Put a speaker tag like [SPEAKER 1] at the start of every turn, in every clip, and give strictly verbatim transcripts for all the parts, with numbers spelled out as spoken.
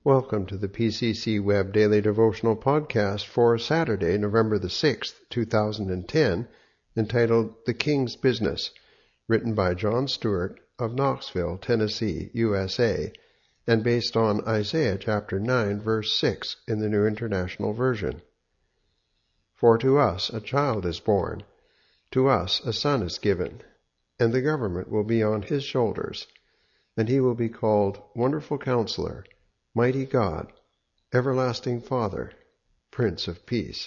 [SPEAKER 1] Welcome to the P C C Web Daily Devotional Podcast for Saturday, November the sixth, two thousand ten, entitled The King's Business, written by John Stewart of Knoxville, Tennessee, U S A, and based on Isaiah chapter nine, verse six in the New International Version. For to us a child is born, to us a son is given, and the government will be on his shoulders, and he will be called Wonderful Counselor, Mighty God, Everlasting Father, Prince of Peace.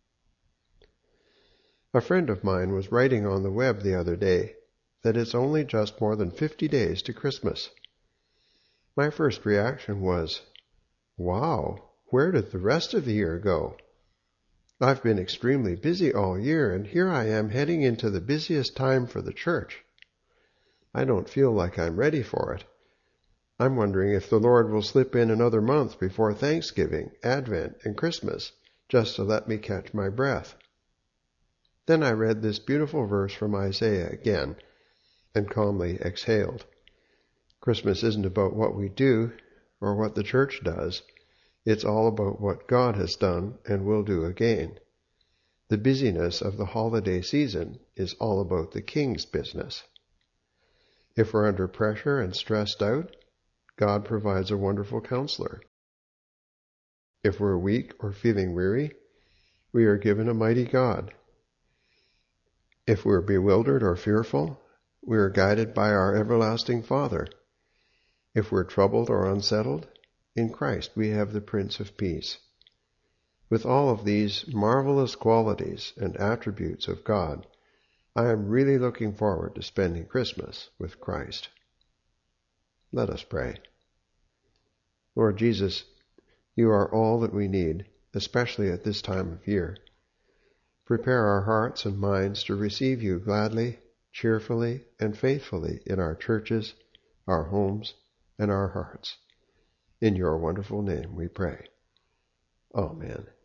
[SPEAKER 1] A friend of mine was writing on the web the other day that it's only just more than fifty days to Christmas. My first reaction was, wow, where did the rest of the year go? I've been extremely busy all year, and here I am heading into the busiest time for the church. I don't feel like I'm ready for it. I'm wondering if the Lord will slip in another month before Thanksgiving, Advent, and Christmas, just to let me catch my breath. Then I read this beautiful verse from Isaiah again, and calmly exhaled. Christmas isn't about what we do, or what the church does. It's all about what God has done and will do again. The busyness of the holiday season is all about the King's business. If we're under pressure and stressed out, God provides a wonderful counselor. If we're weak or feeling weary, we are given a mighty God. If we're bewildered or fearful, we are guided by our everlasting Father. If we're troubled or unsettled, in Christ we have the Prince of Peace. With all of these marvelous qualities and attributes of God, I am really looking forward to spending Christmas with Christ. Let us pray. Lord Jesus, you are all that we need, especially at this time of year. Prepare our hearts and minds to receive you gladly, cheerfully, and faithfully in our churches, our homes, and our hearts. In your wonderful name we pray. Amen.